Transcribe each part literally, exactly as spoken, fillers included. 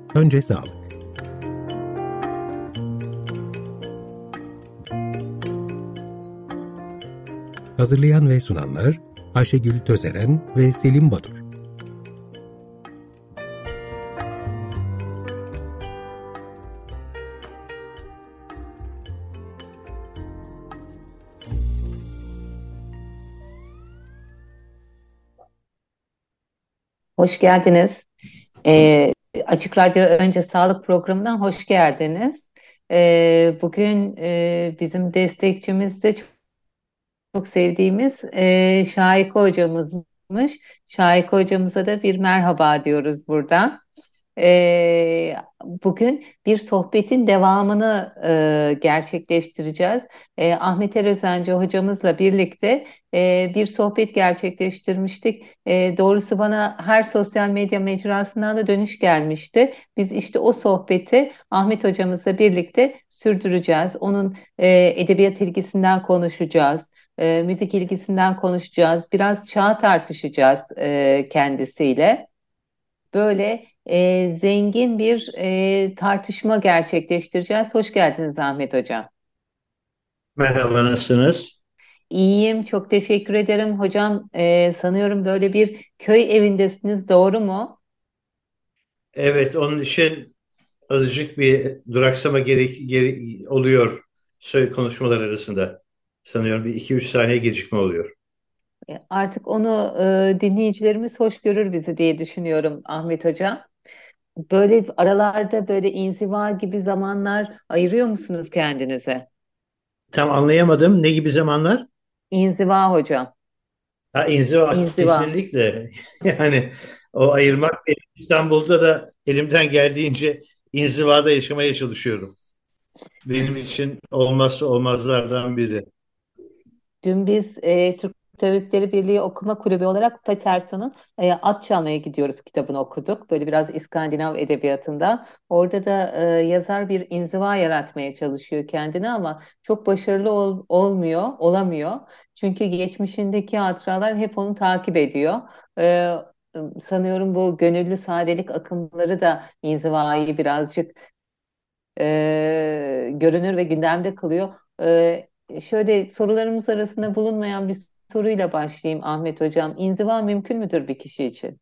Önce sağlık. Hazırlayan ve sunanlar Ayşegül Tözeren ve Selim Badur. Hoş geldiniz. Ee, Açık Radyo Önce Sağlık programından hoş geldiniz. Ee, bugün e, bizim destekçimiz de çok, çok sevdiğimiz e, Şahika hocamızmış. Şahika hocamıza da bir merhaba diyoruz burada. Ee, Bugün bir sohbetin devamını e, gerçekleştireceğiz. Ee, Ahmet Erözenci hocamızla birlikte e, bir sohbet gerçekleştirmiştik. E, doğrusu bana her sosyal medya mecrasından da dönüş gelmişti. Biz işte o sohbeti Ahmet hocamızla birlikte sürdüreceğiz. Onun e, edebiyat ilgisinden konuşacağız. E, müzik ilgisinden konuşacağız. Biraz çağ tartışacağız e, kendisiyle. Böyle e, zengin bir e, tartışma gerçekleştireceğiz. Hoş geldiniz Ahmet Hocam. Merhaba, nasılsınız? İyiyim, çok teşekkür ederim. Hocam e, sanıyorum böyle bir köy evindesiniz, doğru mu? Evet, onun için azıcık bir duraksama gerek, gere- oluyor söyle konuşmalar arasında. Sanıyorum bir iki üç saniye gecikme oluyor. E, artık onu e, dinleyicilerimiz hoş görür bizi diye düşünüyorum Ahmet Hocam. Böyle aralarda böyle inziva gibi zamanlar ayırıyor musunuz kendinize? Tam anlayamadım. Ne gibi zamanlar? İnziva hocam, Ha, inziva inziva. kesinlikle. Yani o ayırmak İstanbul'da da elimden geldiğince inzivada yaşamaya çalışıyorum. Benim için olmazsa olmazlardan biri. Dün biz e, Türk Tabipleri Birliği Okuma Kulübü olarak Paterson'un e, At Çalmaya Gidiyoruz kitabını okuduk. Böyle biraz İskandinav edebiyatında. Orada da e, yazar bir inziva yaratmaya çalışıyor kendine ama çok başarılı ol- olmuyor, olamıyor. Çünkü geçmişindeki hatıralar hep onu takip ediyor. E, Sanıyorum bu gönüllü sadelik akımları da inzivayı birazcık e, görünür ve gündemde kılıyor. E, Şöyle sorularımız arasında bulunmayan bir soruyla başlayayım Ahmet Hocam. İnziva mümkün müdür bir kişi için?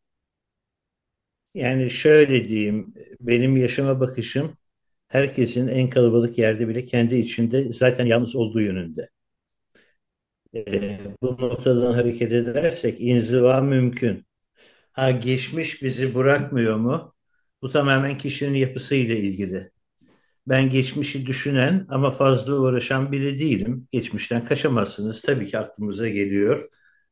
Yani şöyle diyeyim, benim yaşama bakışım herkesin en kalabalık yerde bile kendi içinde zaten yalnız olduğu yönünde. Ee, bu noktadan hareket edersek inziva mümkün. Ha, geçmiş bizi bırakmıyor mu? Bu tamamen kişinin yapısıyla ilgili. Ben geçmişi düşünen ama fazla uğraşan biri değilim. Geçmişten kaçamazsınız. Tabii ki aklımıza geliyor.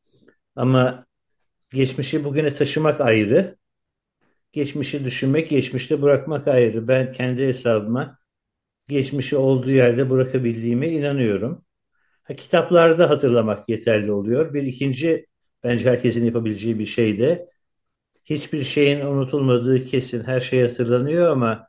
Ama geçmişi bugüne taşımak ayrı. Geçmişi düşünmek, geçmişte bırakmak ayrı. Ben kendi hesabıma geçmişi olduğu yerde bırakabildiğime inanıyorum. Ha, kitaplarda hatırlamak yeterli oluyor. Bir ikinci bence herkesin yapabileceği bir şey de hiçbir şeyin unutulmadığı kesin. Her şey hatırlanıyor ama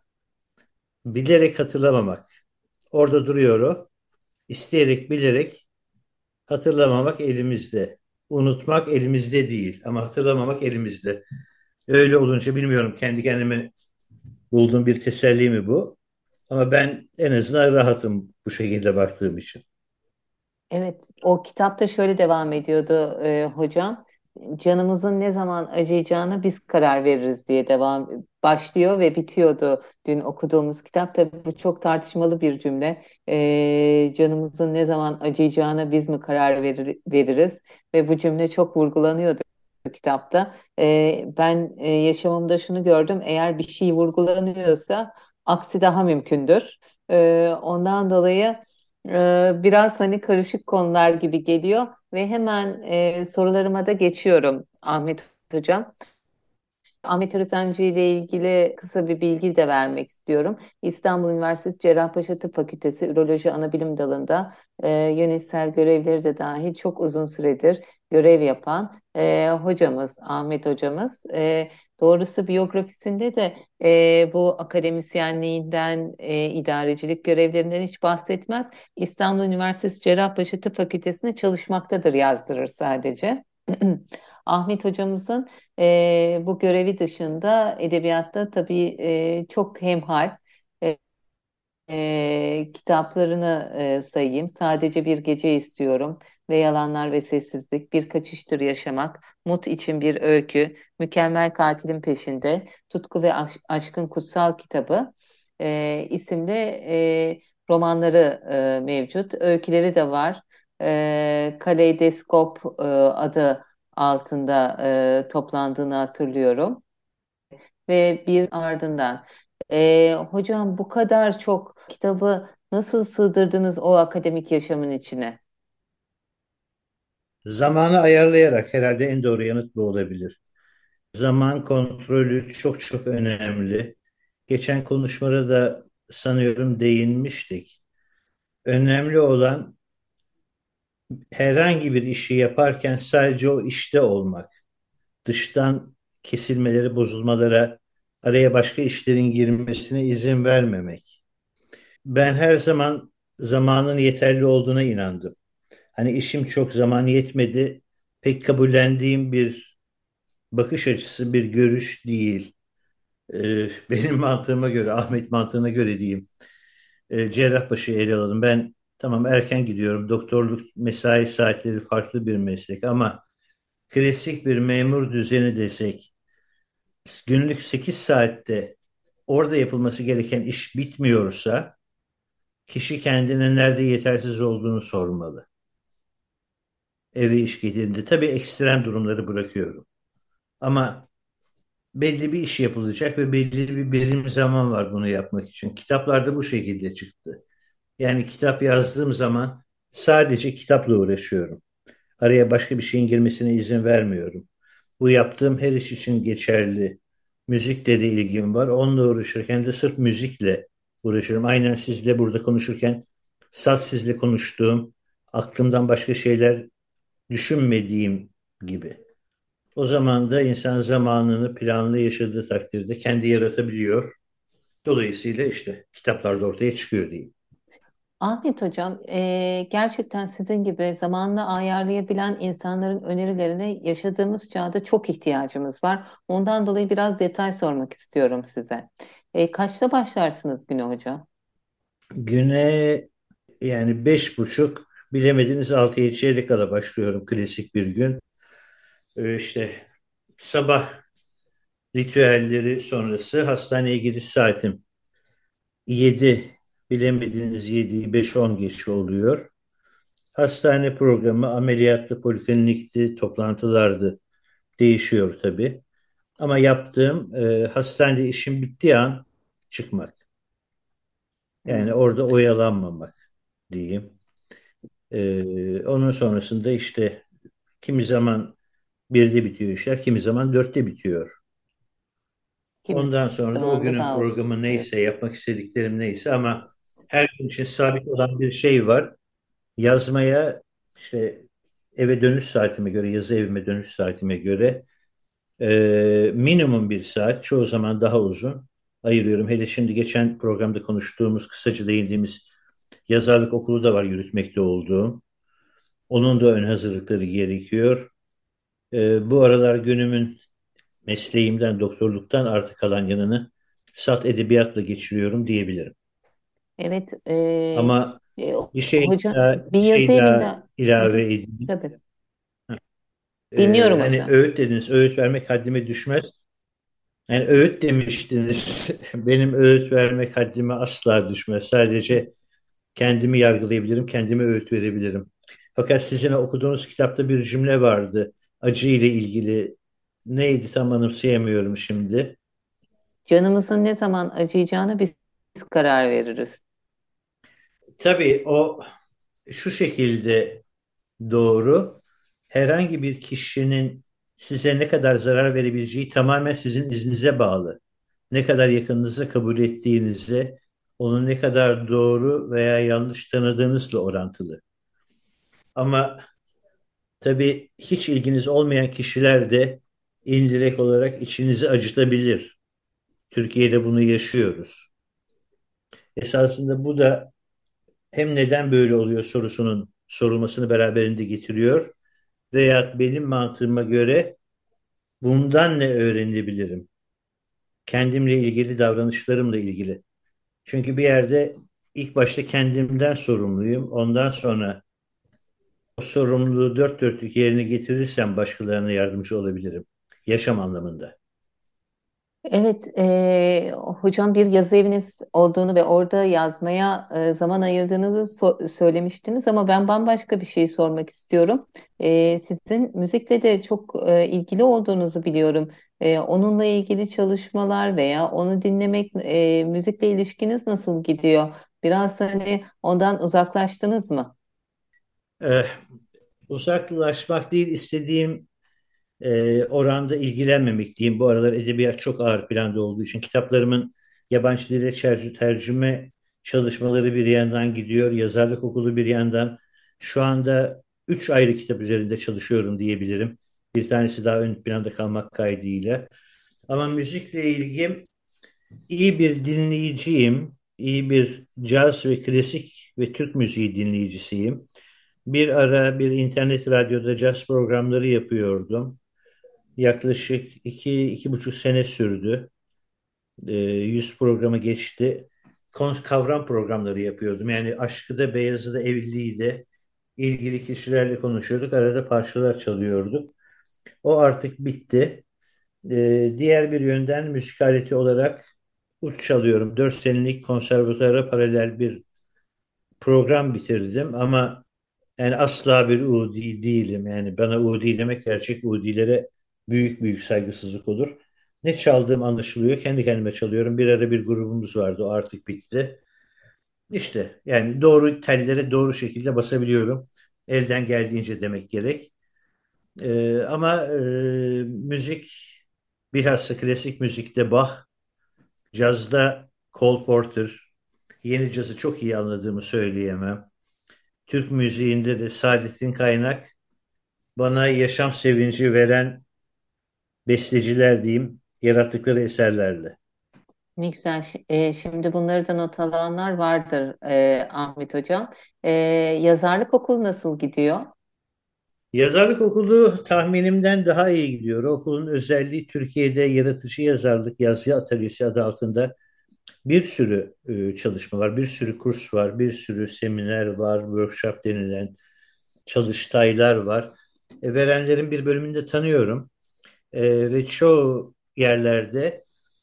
bilerek hatırlamamak. Orada duruyor o. İsteyerek, bilerek hatırlamamak elimizde. Unutmak elimizde değil ama hatırlamamak elimizde. Öyle olunca bilmiyorum kendi kendime bulduğum bir teselli mi bu? Ama ben en azından rahatım bu şekilde baktığım için. Evet, o kitapta şöyle devam ediyordu e, hocam. Canımızın ne zaman acıyacağına biz karar veririz diye devam başlıyor ve bitiyordu dün okuduğumuz kitap. Tabii bu çok tartışmalı bir cümle. E, canımızın ne zaman acıyacağına biz mi karar verir, veririz? Ve bu cümle çok vurgulanıyordu kitapta. E, ben e, yaşamımda şunu gördüm. Eğer bir şey vurgulanıyorsa aksi daha mümkündür. E, ondan dolayı ee, biraz hani karışık konular gibi geliyor ve hemen e, sorularıma da geçiyorum Ahmet Hocam. Ahmet Arısancı ile ilgili kısa bir bilgi de vermek istiyorum. İstanbul Üniversitesi Cerrahpaşa Tıp Fakültesi Üroloji Anabilim Dalı'nda e, yönetsel görevleri de dahil çok uzun süredir görev yapan e, hocamız, Ahmet hocamız. E, doğrusu biyografisinde de e, bu akademisyenliğinden, e, idarecilik görevlerinden hiç bahsetmez. İstanbul Üniversitesi Cerrahpaşa Tıp Fakültesi'nde çalışmaktadır yazdırır sadece. Ahmet hocamızın e, bu görevi dışında edebiyatta tabii e, çok hemhal. E, e, kitaplarını e, sayayım. Sadece Bir Gece istiyorum ve Yalanlar ve Sessizlik, Bir Kaçıştır Yaşamak, Mut için Bir Öykü, Mükemmel Katilin Peşinde, Tutku ve Aş- Aşkın Kutsal Kitabı e, isimli e, romanları e, mevcut. Öyküleri de var. E, Kaleidoskop e, adı altında e, toplandığını hatırlıyorum ve bir ardından. Ee, hocam bu kadar çok kitabı nasıl sığdırdınız o akademik yaşamın içine? Zamanı ayarlayarak herhalde en doğru yanıt bu olabilir. Zaman kontrolü çok çok önemli. Geçen konuşmada da sanıyorum değinmiştik. Önemli olan herhangi bir işi yaparken sadece o işte olmak. Dıştan kesilmeleri, bozulmalara, araya başka işlerin girmesine izin vermemek. Ben her zaman zamanın yeterli olduğuna inandım. Hani işim çok zaman yetmedi, pek kabullendiğim bir bakış açısı, bir görüş değil. Ee, benim mantığıma göre, Ahmet mantığına göre diyeyim. Ee, Cerrahpaşa'yı ele alalım. Ben tamam erken gidiyorum. Doktorluk mesai saatleri farklı bir meslek ama klasik bir memur düzeni desek, günlük sekiz saatte orada yapılması gereken iş bitmiyorsa, kişi kendine nerede yetersiz olduğunu sormalı. Eve iş getirdiğinde tabii ekstrem durumları bırakıyorum. Ama belli bir iş yapılacak ve belli bir birim zaman var bunu yapmak için. Kitaplarda bu şekilde çıktı. Yani kitap yazdığım zaman sadece kitapla uğraşıyorum. Araya başka bir şeyin girmesine izin vermiyorum. Bu yaptığım her iş için geçerli. Müzikle de ilgim var. Onunla uğraşırken de sırf müzikle uğraşıyorum. Aynen sizle burada konuşurken salt sizle konuştuğum, aklımdan başka şeyler düşünmediğim gibi. O zaman da insan zamanını planlı yaşadığı takdirde kendi yaratabiliyor. Dolayısıyla işte kitaplarda ortaya çıkıyor diyeyim. Ahmet hocam, e, gerçekten sizin gibi zamanla ayarlayabilen insanların önerilerine yaşadığımız çağda çok ihtiyacımız var. Ondan dolayı biraz detay sormak istiyorum size. E, kaçta başlarsınız güne hocam? Güne yani beş buçuk bilemediniz altıya çeyrek kala başlıyorum klasik bir gün. Ee, işte sabah ritüelleri sonrası hastaneye gidiş saatim yedi bilemediniz yediyi beş on geç oluyor. Hastane programı ameliyatlı poliklinikti toplantılardı değişiyor tabii. Ama yaptığım e, hastanede işim bittiği an çıkmak. Yani Hmm. orada oyalanmamak diyeyim. E, onun sonrasında işte kimi zaman birde bitiyor işler, kimi zaman dörtte bitiyor. Kimi Ondan sonra da o zaman da günün daha uzun. programı Evet. neyse, yapmak istediklerim neyse ama her gün için sabit olan bir şey var. Yazmaya işte eve dönüş saatime göre, yazı evime dönüş saatime göre e, minimum bir saat, çoğu zaman daha uzun ayırıyorum. Hele şimdi geçen programda konuştuğumuz, kısaca değindiğimiz yazarlık okulu da var yürütmekte olduğum. Onun da ön hazırlıkları gerekiyor. E, bu aralar günümün mesleğimden, doktorluktan artık kalan yanını salt edebiyatla geçiriyorum diyebilirim. Evet, e, Ama e, bir şey hocam daha, bir bir yazı şey daha evinden. Hı hı, ilave edeyim. tabii. Ee, Dinliyorum hani hocam. öğüt dediniz, öğüt vermek haddime düşmez. Yani öğüt demiştiniz. Benim öğüt vermek haddime asla düşmez. Sadece kendimi yargılayabilirim, kendime öğüt verebilirim. Fakat sizin okuduğunuz kitapta bir cümle vardı. Acı ile ilgili. Neydi tam anımsayamıyorum şimdi. Canımızın ne zaman acıyacağına biz karar veririz. Tabii o şu şekilde doğru. Herhangi bir kişinin size ne kadar zarar verebileceği tamamen sizin izninize bağlı. Ne kadar yakınınıza kabul ettiğinize, onu ne kadar doğru veya yanlış tanıdığınızla orantılı. Ama tabii hiç ilginiz olmayan kişiler de indirekt olarak içinizi acıtabilir. Türkiye'de bunu yaşıyoruz. Esasında bu da hem neden böyle oluyor sorusunun sorulmasını beraberinde getiriyor, veya benim mantığıma göre bundan ne öğrenebilirim? Kendimle ilgili, davranışlarımla ilgili. Çünkü bir yerde ilk başta kendimden sorumluyum. Ondan sonra o sorumluluğu dört dörtlük yerine getirirsem başkalarına yardımcı olabilirim. Yaşam anlamında. Evet, eee, hocam bir yazı eviniz olduğunu ve orada yazmaya e, zaman ayırdığınızı so- söylemiştiniz ama ben bambaşka bir şey sormak istiyorum. Eee, sizin müzikle de çok e, ilgili olduğunuzu biliyorum. Eee, onunla ilgili çalışmalar veya onu dinlemek, e, müzikle ilişkiniz nasıl gidiyor? Biraz hani ondan uzaklaştınız mı? Eh, uzaklaşmak değil, istediğim e, oranda ilgilenmemek diyeyim. Bu aralar edebiyat çok ağır planda olduğu için kitaplarımın yabancı dile çer- tercüme çalışmaları bir yandan gidiyor. Yazarlık okulu bir yandan. Şu anda üç ayrı kitap üzerinde çalışıyorum diyebilirim. Bir tanesi daha ön planda kalmak kaydıyla. Ama müzikle ilgim, iyi bir dinleyiciyim. İyi bir caz ve klasik ve Türk müziği dinleyicisiyim. Bir ara bir internet radyoda caz programları yapıyordum. Yaklaşık iki, iki buçuk sene sürdü. Ee, yüz programı geçti. Kon- Kavram programları yapıyordum. Yani aşkı da, beyazı da, evliliği de ilgili kişilerle konuşuyorduk. Arada parçalar çalıyorduk. O artık bitti. Ee, diğer bir yönden müzik aleti olarak ut çalıyorum. Dört senelik konservatuara paralel bir program bitirdim ama yani asla bir Udi değilim. Yani bana Udi demek gerçek Udilere büyük büyük saygısızlık olur. Ne çaldığım anlaşılıyor. Kendi kendime çalıyorum. Bir ara bir grubumuz vardı. O artık bitti. İşte yani doğru tellere doğru şekilde basabiliyorum. Elden geldiğince demek gerek. Ee, ama e, müzik, bilhassa klasik müzikte Bach, cazda Cole Porter, yeni cazı çok iyi anladığımı söyleyemem. Türk müziğinde de Saadettin Kaynak bana yaşam sevinci veren besteciler diyeyim, yarattıkları eserlerle. Ne güzel. Ş- e, şimdi bunları da not alanlar vardır e, Ahmet hocam. E, yazarlık okulu nasıl gidiyor? Yazarlık okulu tahminimden daha iyi gidiyor. Okulun özelliği, Türkiye'de yaratıcı yazarlık yazı atölyesi adı altında bir sürü e, çalışma var, bir sürü kurs var, bir sürü seminer var, workshop denilen çalıştaylar var. E, verenlerin bir bölümünü de tanıyorum. E, ve çoğu yerlerde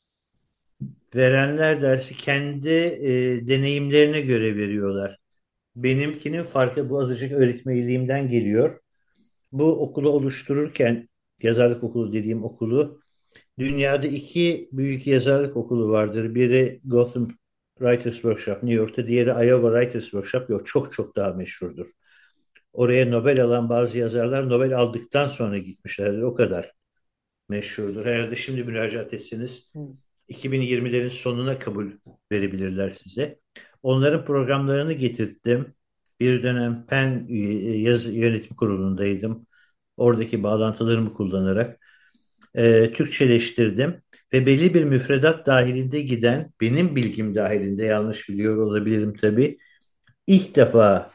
verenler dersi kendi e, deneyimlerine göre veriyorlar. Benimkinin farkı bu, azıcık öğretmenliğimden geliyor. Bu okulu oluştururken, yazarlık okulu dediğim okulu, dünyada iki büyük yazarlık okulu vardır. Biri Gotham Writers Workshop New York'ta, diğeri Iowa Writers Workshop. Yok, çok çok daha meşhurdur. Oraya Nobel alan bazı yazarlar Nobel aldıktan sonra gitmişlerdir. O kadar meşhurdur. Herhalde şimdi müracaat etseniz Hı. iki bin yirmilerin sonuna kabul verebilirler size. Onların programlarını getirttim. Bir dönem Penn Yazı Yönetim Kurulu'ndaydım. Oradaki bağlantılarımı kullanarak e, Türkçeleştirdim ve belli bir müfredat dahilinde giden, benim bilgim dahilinde, yanlış biliyor olabilirim tabii, ilk defa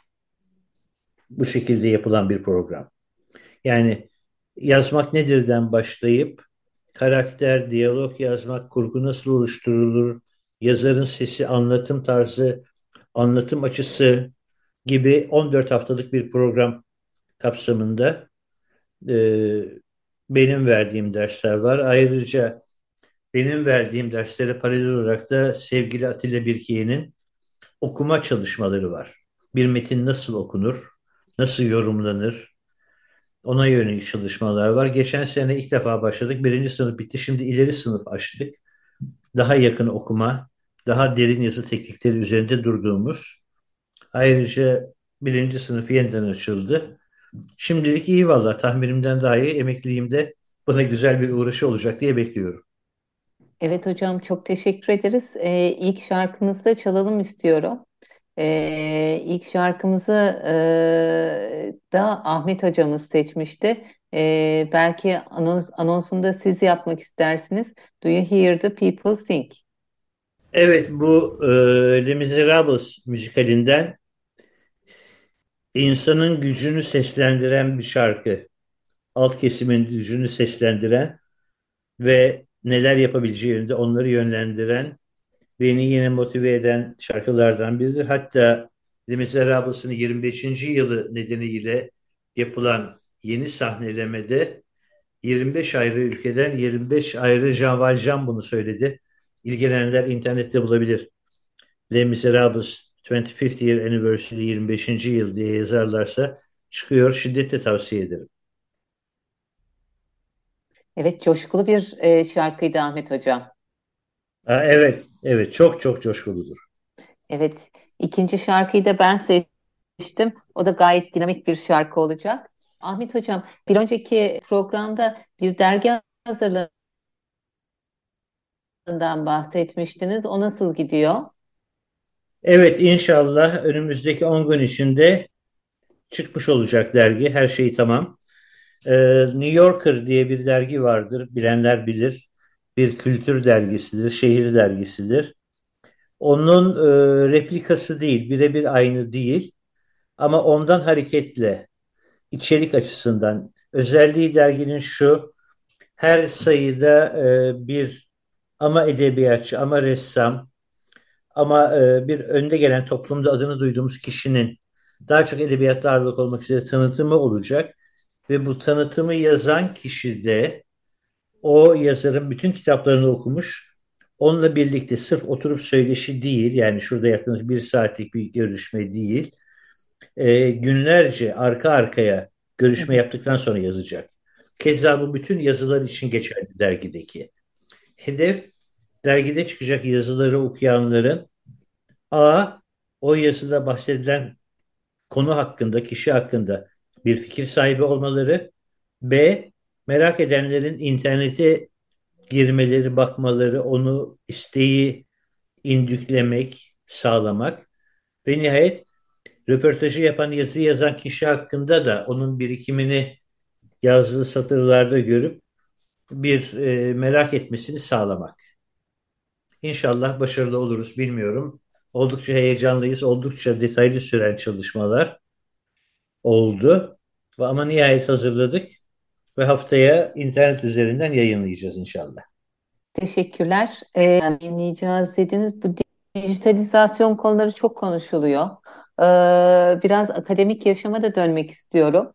bu şekilde yapılan bir program. Yani yazmak nedirden başlayıp karakter, diyalog yazmak, kurgu nasıl oluşturulur, yazarın sesi, anlatım tarzı, anlatım açısı gibi on dört haftalık bir program kapsamında e, benim verdiğim dersler var. Ayrıca benim verdiğim derslere paralel olarak da sevgili Atilla Birkiye'nin okuma çalışmaları var. Bir metin nasıl okunur, nasıl yorumlanır, ona yönelik çalışmalar var. Geçen sene ilk defa başladık. Birinci sınıf bitti. Şimdi ileri sınıf açtık. Daha yakın okuma, daha derin yazı teknikleri üzerinde durduğumuz. Ayrıca birinci sınıf yeniden açıldı. Şimdilik iyi valla, tahminimden daha iyi. Emekliliğimde bana güzel bir uğraşı olacak diye bekliyorum. Evet hocam çok teşekkür ederiz. E, ilk şarkımızı çalalım istiyorum. E, ilk şarkımızı e, da Ahmet hocamız seçmişti. E, belki anons, anonsunu da siz yapmak istersiniz. Do you hear the people sing? Evet, bu e, Les Miserables müzikalinden insanın gücünü seslendiren bir şarkı. alt kesimin gücünü seslendiren ve neler yapabileceği yönünde onları yönlendiren, beni yine motive eden şarkılardan biridir. Hatta Les Miserables'ın yirmi beşinci yılı nedeniyle yapılan yeni sahnelemede yirmi beş ayrı ülkeden yirmi beş ayrı Jean Valjean bunu söyledi. İlgilenenler internette bulabilir. Les Miserables yirmi beşinci Year Anniversary yirmi beşinci yıl diye yazarlarsa çıkıyor. Şiddetle tavsiye ederim. Evet, coşkulu bir e, şarkıydı Ahmet Hocam. Ha, evet, evet çok çok coşkuludur. Evet, ikinci şarkıyı da ben seçtim. O da gayet dinamik bir şarkı olacak. Ahmet Hocam, bir önceki programda bir dergi hazırlığından bahsetmiştiniz. O nasıl gidiyor? Evet inşallah önümüzdeki on gün içinde çıkmış olacak dergi. Her şey tamam. Ee, New Yorker diye bir dergi vardır. Bilenler bilir. Bir kültür dergisidir, şehir dergisidir. Onun e, replikası değil, birebir aynı değil. Ama ondan hareketle içerik açısından özelliği derginin şu: her sayıda e, bir ama edebiyatçı, ama ressam, ama e, bir önde gelen toplumda adını duyduğumuz kişinin daha çok edebiyatla ağırlık olmak üzere tanıtımı olacak. Ve bu tanıtımı yazan kişi de o yazarın bütün kitaplarını okumuş. Onunla birlikte sırf oturup söyleşi değil, yani şurada yaptığımız bir saatlik bir görüşme değil, e, günlerce arka arkaya Hı görüşme hı. yaptıktan sonra yazacak. Keza bu bütün yazılar için geçerli dergideki. Hedef, dergide çıkacak yazıları okuyanların A, o yazıda bahsedilen konu hakkında, kişi hakkında bir fikir sahibi olmaları, B, merak edenlerin internete girmeleri, bakmaları, onu isteği indüklemek, sağlamak ve nihayet röportajı yapan, yazı yazan kişi hakkında da onun birikimini yazdığı satırlarda görüp bir e, merak etmesini sağlamak. İnşallah başarılı oluruz, bilmiyorum. Oldukça heyecanlıyız, oldukça detaylı süren çalışmalar oldu. Ama nihayet hazırladık ve haftaya internet üzerinden yayınlayacağız inşallah. Teşekkürler. Ee, yayınlayacağız dediniz. Bu dijitalizasyon konuları çok konuşuluyor. Ee, biraz akademik yaşama da dönmek istiyorum.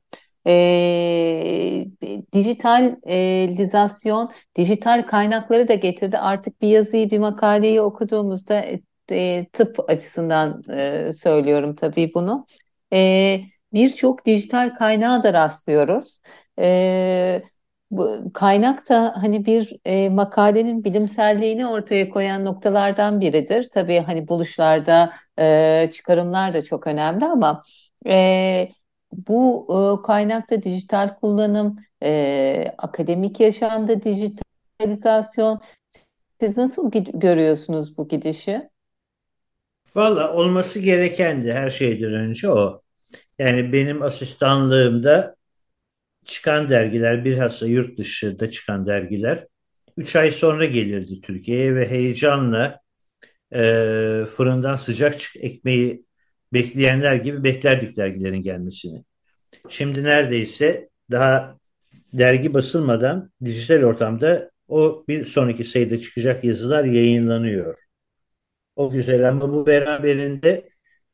Ee, Dijitalizasyon, dijital kaynakları da getirdi. Artık bir yazıyı, bir makaleyi okuduğumuzda e, e, tıp açısından e, söylüyorum tabii bunu. Ee, Birçok dijital kaynağa da rastlıyoruz. Ee, Bu kaynak da hani bir e, makalenin bilimselliğini ortaya koyan noktalardan biridir. Tabii hani buluşlarda e, çıkarımlar da çok önemli ama e, bu e, kaynakta dijital kullanım, e, akademik yaşamda dijitalizasyon, siz nasıl gid- görüyorsunuz bu gidişi? Valla olması gereken de her şeyden önce o. Yani benim asistanlığımda çıkan dergiler, bilhassa yurt dışında çıkan dergiler üç ay sonra gelirdi Türkiye'ye ve heyecanla e, fırından sıcak çık ekmeği bekleyenler gibi beklerdik dergilerin gelmesini. Şimdi neredeyse daha dergi basılmadan dijital ortamda o bir sonraki sayıda çıkacak yazılar yayınlanıyor. O güzel, ama bu beraberinde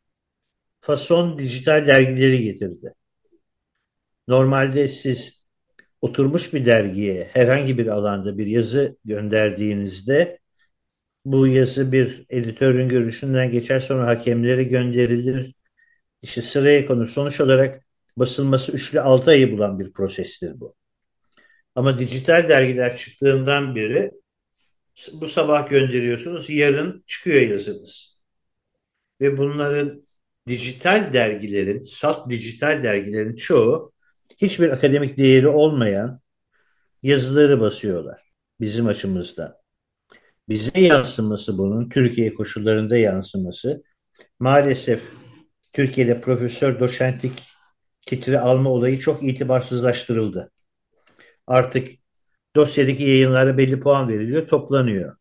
fason dijital dergileri getirdi. Normalde siz oturmuş bir dergiye herhangi bir alanda bir yazı gönderdiğinizde bu yazı bir editörün görüşünden geçer, sonra hakemlere gönderilir. İşte sıraya konur. Sonuç olarak basılması üç ile altı ayı bulan bir prosestir bu. Ama dijital dergiler çıktığından beri bu sabah gönderiyorsunuz, yarın çıkıyor yazınız. Ve bunların, dijital dergilerin, salt dijital dergilerin çoğu hiçbir akademik değeri olmayan yazıları basıyorlar bizim açımızdan. Bize yansıması, bunun Türkiye koşullarında yansıması, maalesef Türkiye'de profesör doçentlik titri alma olayı çok itibarsızlaştırıldı. Artık dosyadaki yayınlara belli puan veriliyor, toplanıyor.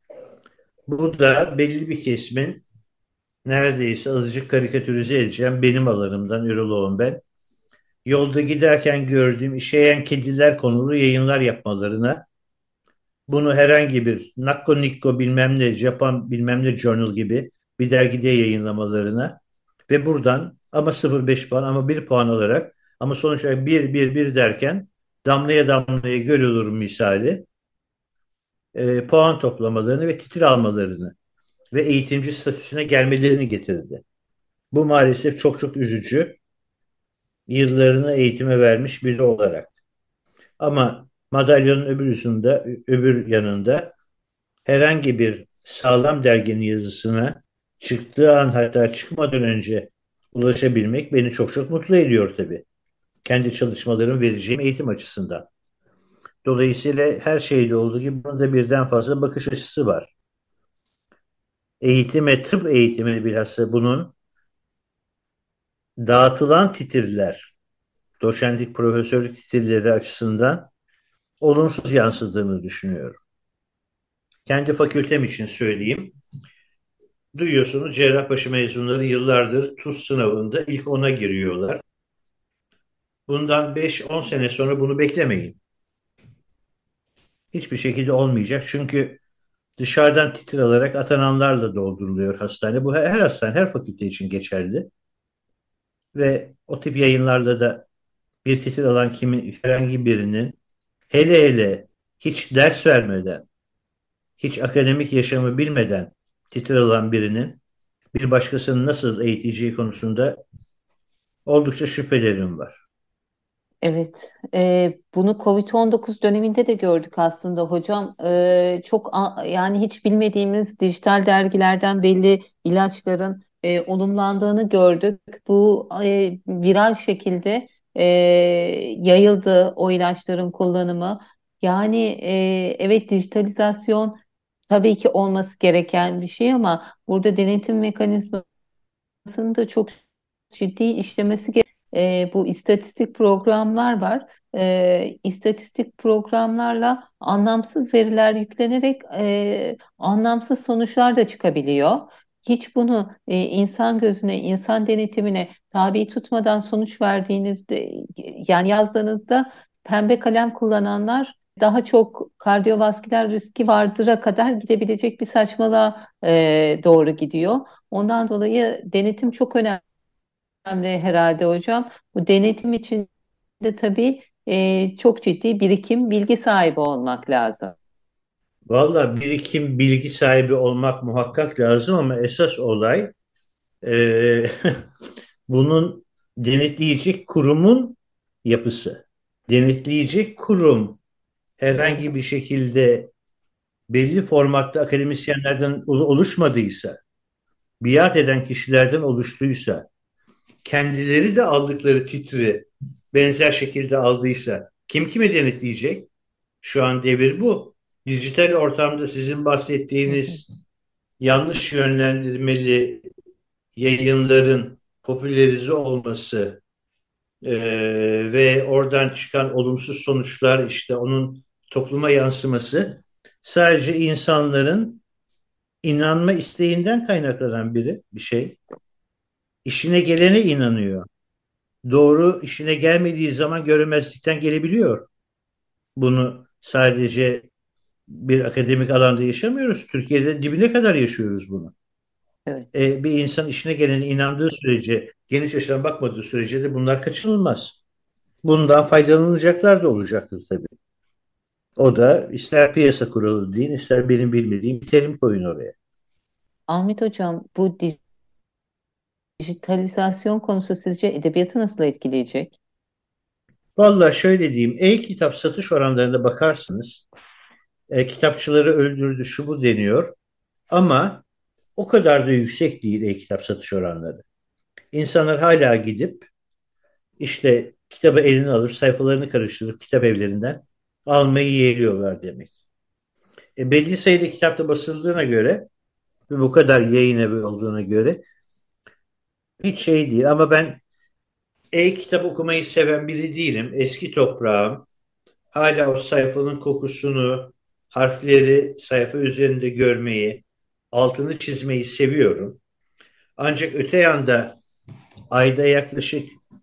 Bu da belli bir kesimin, neredeyse azıcık karikatürize edeceğim, benim alanımdan üroloğum ben. yolda giderken gördüğüm işeyen kediler konulu yayınlar yapmalarına, bunu herhangi bir Nakko Nikko bilmem ne Japan bilmem ne Journal gibi bir dergide yayınlamalarına ve buradan ama sıfır virgül beş puan ama bir puan alarak ama sonuç olarak bir bir bir derken damlaya damlaya göl olur misali e, puan toplamalarını ve titir almalarını ve eğitimci statüsüne gelmelerini getirdi. Bu maalesef çok çok üzücü. Yıllarını eğitime vermiş biri olarak. Ama madalyonun öbür yüzünde, öbür yanında herhangi bir sağlam derginin yazısına çıktığı an hatta çıkmadan önce ulaşabilmek beni çok çok mutlu ediyor tabii. Kendi çalışmalarım vereceğim eğitim açısından. Dolayısıyla her şeyde olduğu gibi bunda birden fazla bakış açısı var. Eğitime, tıp eğitimine bilhassa bunun dağıtılan titirler, doçentlik, profesörlük titirleri açısından olumsuz yansıdığını düşünüyorum. Kendi fakültem için söyleyeyim. Duyuyorsunuz Cerrahpaşa mezunları yıllardır TUS sınavında ilk ona giriyorlar. Bundan beş on sene sonra bunu beklemeyin. Hiçbir şekilde olmayacak. Çünkü dışarıdan titir alarak atananlarla dolduruluyor hastane. Bu her hastane, her fakülte için geçerli. Ve o tip yayınlarda da bir titir alan kimin, herhangi birinin hele hele hiç ders vermeden, hiç akademik yaşamı bilmeden titir alan birinin bir başkasını nasıl eğiteceği konusunda oldukça şüphelerim var. Evet, e, bunu kovid on dokuz döneminde de gördük aslında hocam. E, çok a- yani hiç bilmediğimiz dijital dergilerden belli ilaçların e, olumlandığını gördük. Bu e, viral şekilde e, yayıldı o ilaçların kullanımı. Yani e, evet dijitalizasyon tabii ki olması gereken bir şey ama burada denetim mekanizması da çok ciddi işlemesi gereken bu istatistik programlar var. E, istatistik programlarla anlamsız veriler yüklenerek e, anlamsız sonuçlar da çıkabiliyor. Hiç bunu e, insan gözüne, insan denetimine tabi tutmadan sonuç verdiğinizde, yani yazdığınızda pembe kalem kullananlar daha çok kardiyovasküler riski vardıra kadar gidebilecek bir saçmalığa e, doğru gidiyor. Ondan dolayı denetim çok önemli herhalde hocam. Bu denetim için de tabii e, çok ciddi birikim, bilgi sahibi olmak lazım. Valla birikim, bilgi sahibi olmak muhakkak lazım ama esas olay e, bunun denetleyecek kurumun yapısı. Denetleyecek kurum herhangi bir şekilde belli formatta akademisyenlerden oluşmadıysa, biat eden kişilerden oluştuysa, kendileri de aldıkları titri benzer şekilde aldıysa kim kimi denetleyecek? Şu an devir bu. Dijital ortamda sizin Hı hı. bahsettiğiniz yanlış yönlendirmeli yayınların popülerize olması e, ve oradan çıkan olumsuz sonuçlar işte onun topluma yansıması sadece insanların inanma isteğinden kaynaklanan biri bir şey. İşine gelene inanıyor. Doğru işine gelmediği zaman göremezlikten gelebiliyor. Bunu sadece bir akademik alanda yaşamıyoruz. Türkiye'de dibine kadar yaşıyoruz bunu. Evet. E, bir insan işine gelene inandığı sürece, geniş açıdan bakmadığı sürece de bunlar kaçınılmaz. Bundan faydalanacaklar da olacaktır tabii. O da ister piyasa kuralı deyin, ister benim bilmediğim bir terim koyun oraya. Ahmet hocam, bu dijitalizasyon konusu sizce edebiyatı nasıl etkileyecek? Vallahi şöyle diyeyim, e-kitap satış oranlarına bakarsınız, e, kitapçıları öldürdü, şu bu deniyor ama o kadar da yüksek değil e-kitap satış oranları. İnsanlar hala gidip işte kitabı eline alıp sayfalarını karıştırıp kitap evlerinden almayı yeğliyorlar demek. E, belli sayıda kitapta basıldığına göre ve bu kadar yayın evi olduğuna göre hiç şey değil ama ben e-kitap okumayı seven biri değilim. Eski toprağım. Hala o sayfanın kokusunu, harfleri sayfa üzerinde görmeyi, altını çizmeyi seviyorum. Ancak öte yanda ayda yaklaşık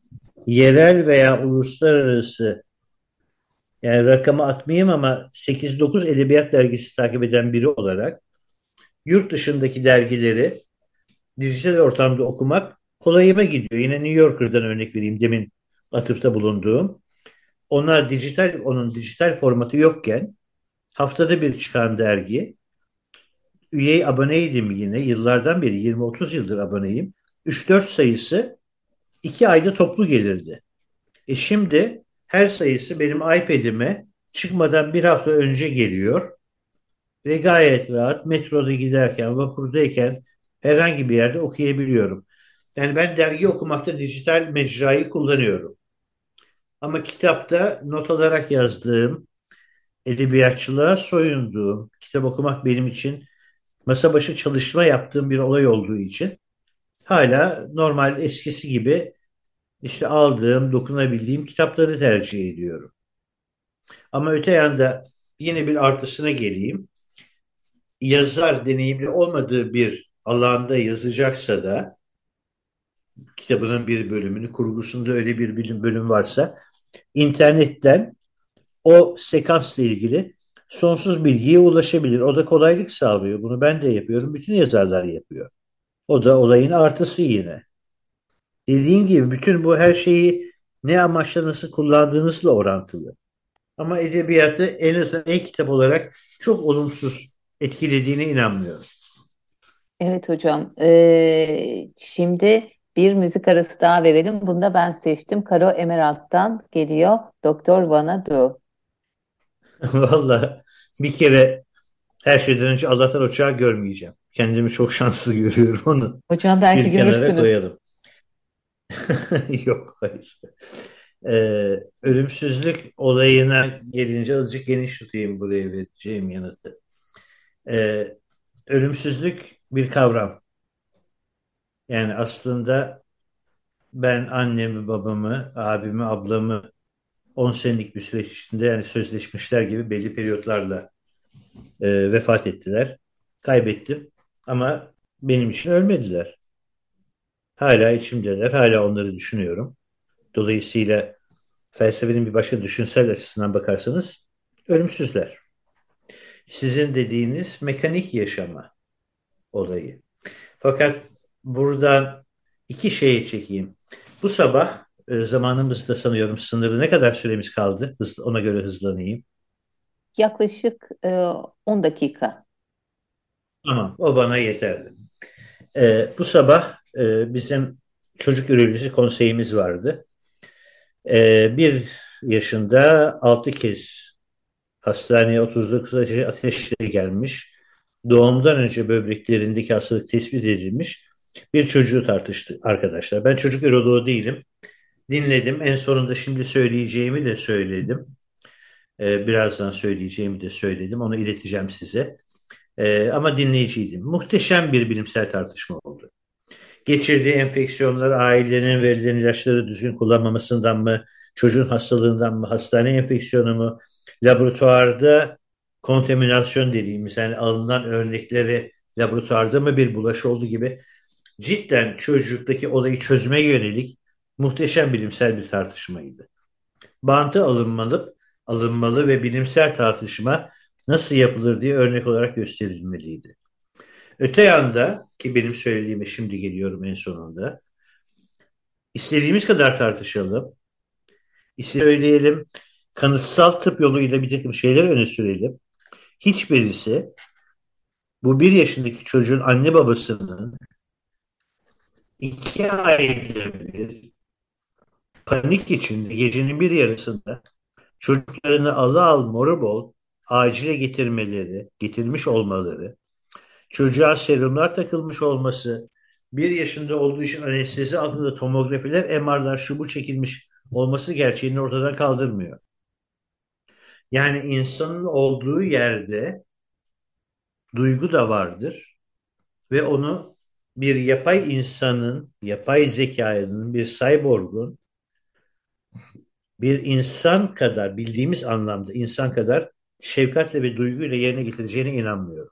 yerel veya uluslararası, yani rakamı atmayayım ama sekiz dokuz edebiyat dergisi takip eden biri olarak yurt dışındaki dergileri dijital ortamda okumak kolayıma gidiyor. Yine New Yorker'dan örnek vereyim, demin atıfta bulunduğum. Ona dijital, onun dijital formatı yokken haftada bir çıkan dergi. Üye aboneydim yine. Yıllardan beri, yirmi otuz yıldır aboneyim. üç dört sayısı iki ayda toplu gelirdi. E şimdi her sayısı benim iPad'ime çıkmadan bir hafta önce geliyor. Ve gayet rahat metroda giderken, vapurdayken herhangi bir yerde okuyabiliyorum. Yani ben dergi okumakta dijital mecrayı kullanıyorum. Ama kitapta not alarak yazdığım, edebiyatçılığa soyunduğum, kitap okumak benim için masa başı çalışma yaptığım bir olay olduğu için hala normal eskisi gibi işte aldığım, dokunabildiğim kitapları tercih ediyorum. Ama öte yanda yine bir artısına geleyim. Yazar deneyimli olmadığı bir alanda yazacaksa da kitabının bir bölümünü, kurgusunda öyle bir bilim bölüm varsa internetten o sekansla ilgili sonsuz bilgiye ulaşabilir. O da kolaylık sağlıyor. Bunu ben de yapıyorum. Bütün yazarlar yapıyor. O da olayın artısı yine. Dediğin gibi bütün bu her şeyi ne amaçla nasıl kullandığınızla orantılı. Ama edebiyatı en azından e-kitap olarak çok olumsuz etkilediğine inanmıyorum. Evet hocam. Ee, şimdi bir müzik arası daha verelim. Bunu da ben seçtim. Caro Emerald'dan geliyor. Doktor Vanadu. Vallahi bir kere her şeyden önce Allah'tan uçağı görmeyeceğim. Kendimi çok şanslı görüyorum onu. Hocam belki Bir kenara görürsünüz. koyalım. Yok, hayır. Ee, ölümsüzlük olayına gelince azıcık geniş tutayım buraya vereceğim yanıtı. Ee, ölümsüzlük bir kavram. Yani aslında ben annemi, babamı, abimi, ablamı on senelik bir süreç içinde, yani sözleşmişler gibi belli periyotlarla e, vefat ettiler. Kaybettim ama benim için ölmediler. Hala içimdeler, hala onları düşünüyorum. Dolayısıyla felsefenin bir başka düşünsel açısından bakarsanız ölümsüzler. Sizin dediğiniz mekanik yaşama olayı. Fakat buradan iki şeye çekeyim. Bu sabah e, zamanımızda sanıyorum sınırı, ne kadar süremiz kaldı? Hız, ona göre hızlanayım. Yaklaşık e, on dakika. Tamam, o bana yeterli. E, bu sabah e, bizim çocuk ürolojisi konseyimiz vardı. E, bir yaşında altı kez hastaneye otuz dokuz ateş, ateşleri gelmiş. Doğumdan önce böbreklerindeki hastalık tespit edilmiş. Bir çocuğu tartıştı arkadaşlar. Ben çocuk üroloğu değilim. Dinledim. En sonunda şimdi söyleyeceğimi de söyledim. Ee, birazdan söyleyeceğimi de söyledim. Onu ileteceğim size. Ee, ama dinleyiciydim. Muhteşem bir bilimsel tartışma oldu. Geçirdiği enfeksiyonlar, ailenin verilen ilaçları düzgün kullanmamasından mı, çocuğun hastalığından mı, hastane enfeksiyonu mu, laboratuvarda kontaminasyon dediğimiz, yani alınan örnekleri laboratuvarda mı bir bulaşı oldu gibi cidden çocuktaki olayı çözmeye yönelik muhteşem bilimsel bir tartışmaydı. Bantı alınmalı, alınmalı ve bilimsel tartışma nasıl yapılır diye örnek olarak gösterilmeliydi. Öte yanda, ki benim söylediğime şimdi geliyorum en sonunda, istediğimiz kadar tartışalım, söyleyelim, kanıtsal tıp yoluyla bir takım şeyler öne sürelim. Hiçbirisi bu bir yaşındaki çocuğun anne babasının iki ayda bir panik içinde gecenin bir yarısında çocuklarını alı al moru bol acile getirmeleri, getirmiş olmaları, çocuğa serumlar takılmış olması, bir yaşında olduğu için anestezi altında tomografiler, M R'lar, şu bu çekilmiş olması gerçeğini ortadan kaldırmıyor. Yani insanın olduğu yerde duygu da vardır ve onu bir yapay insanın, yapay zekanın, bir cyborgun bir insan kadar, bildiğimiz anlamda insan kadar şefkatle ve duyguyla yerine getireceğine inanmıyorum.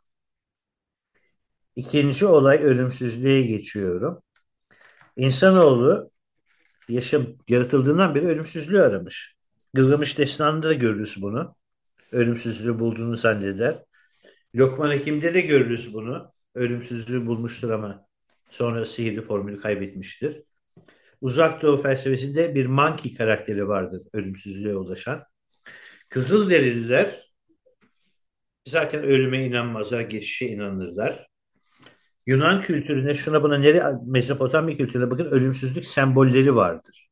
İkinci olay, ölümsüzlüğe geçiyorum. İnsanoğlu yaşam yaratıldığından beri ölümsüzlüğü aramış. Gılgamış Destanı'nda da görürüz bunu. Ölümsüzlüğü bulduğunu zanneder. Lokman Hekim'de de görürüz bunu. Ölümsüzlüğü bulmuştur ama sonra sihirli formülü kaybetmiştir. Uzak Doğu felsefesinde bir Monkey karakteri vardır ölümsüzlüğe ulaşan. Kızılderililer zaten ölüme inanmazlar, geçişe inanırlar. Yunan kültürüne, şuna buna, nere Mezopotamya kültürüne bakın, ölümsüzlük sembolleri vardır.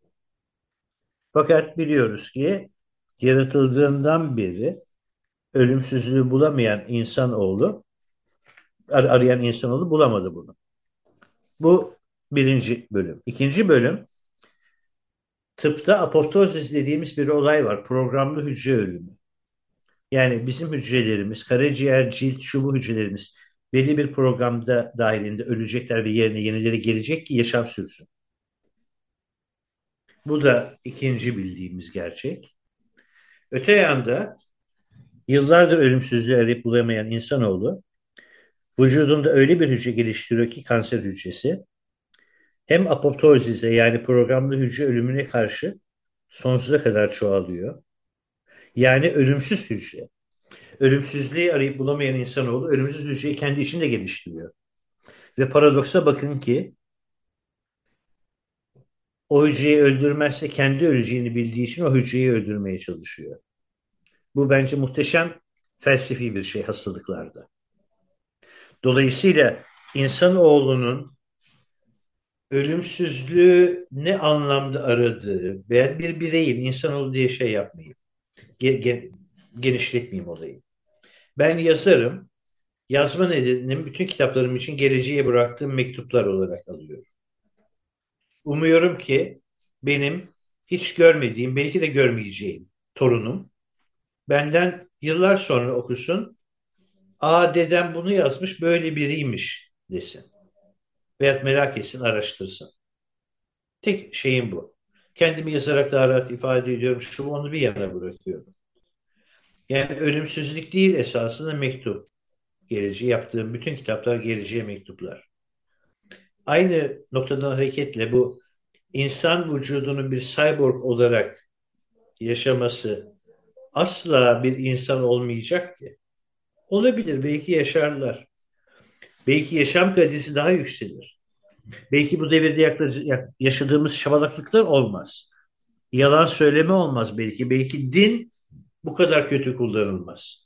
Fakat biliyoruz ki yaratıldığından beri ölümsüzlüğü bulamayan insanoğlu, ar arayan insanoğlu bulamadı bunu. Bu birinci bölüm. İkinci bölüm, tıpta apoptozis dediğimiz bir olay var. Programlı hücre ölümü. Yani bizim hücrelerimiz, karaciğer, cilt, şu bu hücrelerimiz belli bir programda dahilinde ölecekler ve yerine yenileri gelecek ki yaşam sürsün. Bu da ikinci bildiğimiz gerçek. Öte yanda yıllardır ölümsüzlüğü arayıp bulamayan insanoğlu vücudunda öyle bir hücre geliştiriyor ki, kanser hücresi, hem apoptozize yani programlı hücre ölümüne karşı sonsuza kadar çoğalıyor. Yani ölümsüz hücre. Ölümsüzlüğü arayıp bulamayan insanoğlu ölümsüz hücreyi kendi içinde geliştiriyor. Ve paradoksa bakın ki o hücreyi öldürmezse kendi öleceğini bildiği için o hücreyi öldürmeye çalışıyor. Bu bence muhteşem felsefi bir şey hastalıklarda. Dolayısıyla insanoğlunun ölümsüzlüğü ne anlamda aradığı, ben bir bireyim, insanoğlu diye şey yapmayayım, ge- ge- genişletmeyeyim olayı. Ben yazarım, yazma nedenimi bütün kitaplarım için geleceğe bıraktığım mektuplar olarak alıyorum. Umuyorum ki benim hiç görmediğim, belki de görmeyeceğim torunum benden yıllar sonra okusun, aa dedem bunu yazmış, böyle biriymiş desin. Veyahut merak etsin, araştırsın. Tek şeyim bu. Kendimi yazarak daha rahat ifade ediyorum. Şu onu bir yana bırakıyorum. Yani ölümsüzlük değil, esasında mektup. Geleceği yaptığım bütün kitaplar geleceğe mektuplar. Aynı noktadan hareketle bu insan vücudunun bir cyborg olarak yaşaması asla bir insan olmayacak ki. Olabilir, belki yaşarlar. Belki yaşam kalitesi daha yükselir. Belki bu devirde yaklaşık, yaşadığımız şabalaklıklar olmaz. Yalan söyleme olmaz belki. Belki din bu kadar kötü kullanılmaz.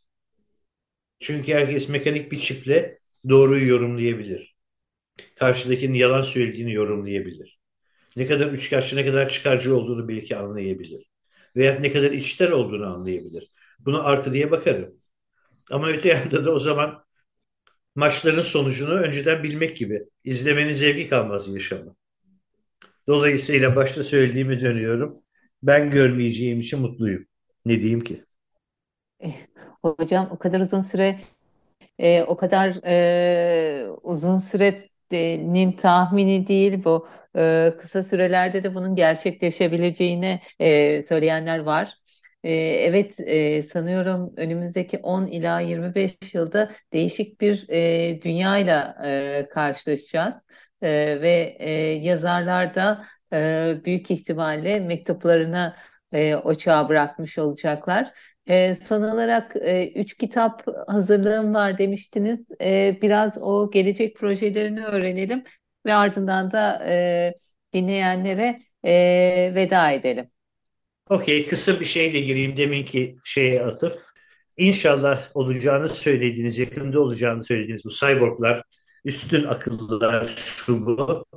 Çünkü herkes mekanik bir çiple doğruyu yorumlayabilir. Karşıdakinin yalan söylediğini yorumlayabilir. Ne kadar üçkağıtçı, ne kadar çıkarcı olduğunu belki anlayabilir. Veya ne kadar içten olduğunu anlayabilir. Bunu artı diye bakarım. Ama öte yanda da o zaman maçların sonucunu önceden bilmek gibi. İzlemenin zevki kalmaz yaşamı. Dolayısıyla başta söylediğimi dönüyorum. Ben görmeyeceğim için mutluyum. Ne diyeyim ki? Eh, Hocam o kadar uzun süre E, o kadar e, uzun sürenin tahmini değil bu. E, kısa sürelerde de bunun gerçekleşebileceğini e, söyleyenler var. E, evet, e, sanıyorum önümüzdeki on ila yirmi beş yılda değişik bir e, dünyayla e, karşılaşacağız. E, ve e, yazarlar da e, büyük ihtimalle mektuplarını e, o çağa bırakmış olacaklar. E, son olarak e, üç kitap hazırlığım var demiştiniz. E, biraz o gelecek projelerini öğrenelim ve ardından da e, dinleyenlere e, veda edelim. Okey, kısa bir şeyle gireyim deminki şeye atıp. İnşallah olacağını söylediğiniz, yakında olacağını söylediğiniz bu cyborglar, üstün akıllılar, şu bu,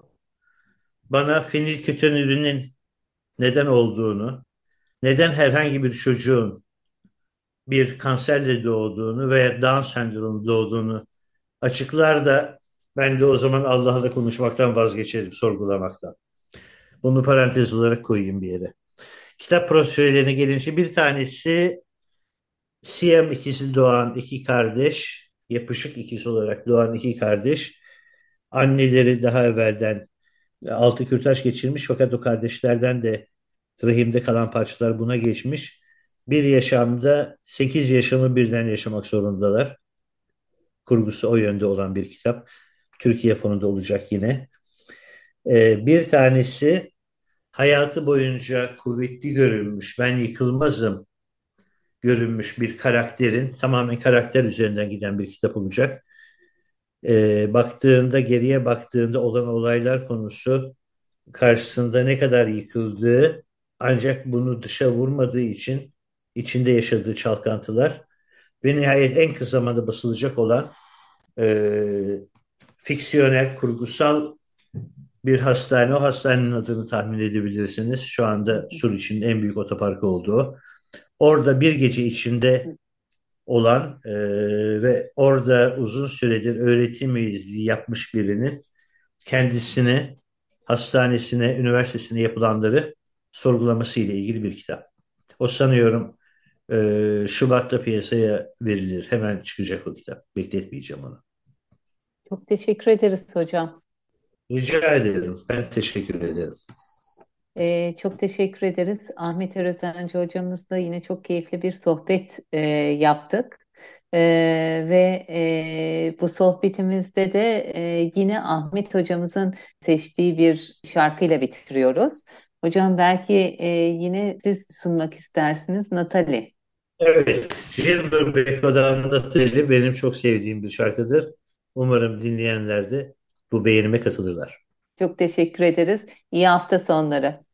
bana fenilketonürinin neden olduğunu, neden herhangi bir çocuğun bir kanserle doğduğunu veya Down sendromu doğduğunu açıklar da ben de o zaman Allah'la konuşmaktan vazgeçerim, sorgulamaktan. Bunu parantez olarak koyayım bir yere. Kitap projelerine gelince bir tanesi Siyam ikizi doğan iki kardeş, yapışık ikiz olarak doğan iki kardeş. Anneleri daha evvelden altı kürtaj geçirmiş fakat o kardeşlerden de rahimde kalan parçalar buna geçmiş. Bir yaşamda sekiz yaşamı birden yaşamak zorundalar. Kurgusu o yönde olan bir kitap. Türkiye fonunda olacak yine. Ee, bir tanesi hayatı boyunca kuvvetli görülmüş, ben yıkılmazım görünmüş bir karakterin tamamen karakter üzerinden giden bir kitap olacak. Ee, baktığında, geriye baktığında olan olaylar konusu karşısında ne kadar yıkıldığı, ancak bunu dışa vurmadığı için içinde yaşadığı çalkantılar ve nihayet en kısa zamanda basılacak olan e, fiksiyonel, kurgusal bir hastane. O hastanenin adını tahmin edebilirsiniz. Şu anda Suriç'in en büyük otoparkı olduğu. Orada bir gece içinde olan e, ve orada uzun süredir öğretim üyeliği yapmış birinin kendisine, hastanesine, üniversitesine yapılanları sorgulaması ile ilgili bir kitap. O sanıyorum e, Şubat'ta piyasaya verilir. Hemen çıkacak o kitap. Bekletmeyeceğim onu. Çok teşekkür ederiz hocam. Rica ederim. Ben teşekkür ederim. Ee, çok teşekkür ederiz. Ahmet Özenci hocamızla yine çok keyifli bir sohbet e, yaptık. Ee, ve e, bu sohbetimizde de e, yine Ahmet hocamızın seçtiği bir şarkıyla bitiriyoruz. Hocam belki e, yine siz sunmak istersiniz. Natali. Evet, Gilbert Beko'dan da Teli benim çok sevdiğim bir şarkıdır. Umarım dinleyenler de bu beğenime katılırlar. Çok teşekkür ederiz. İyi hafta sonları.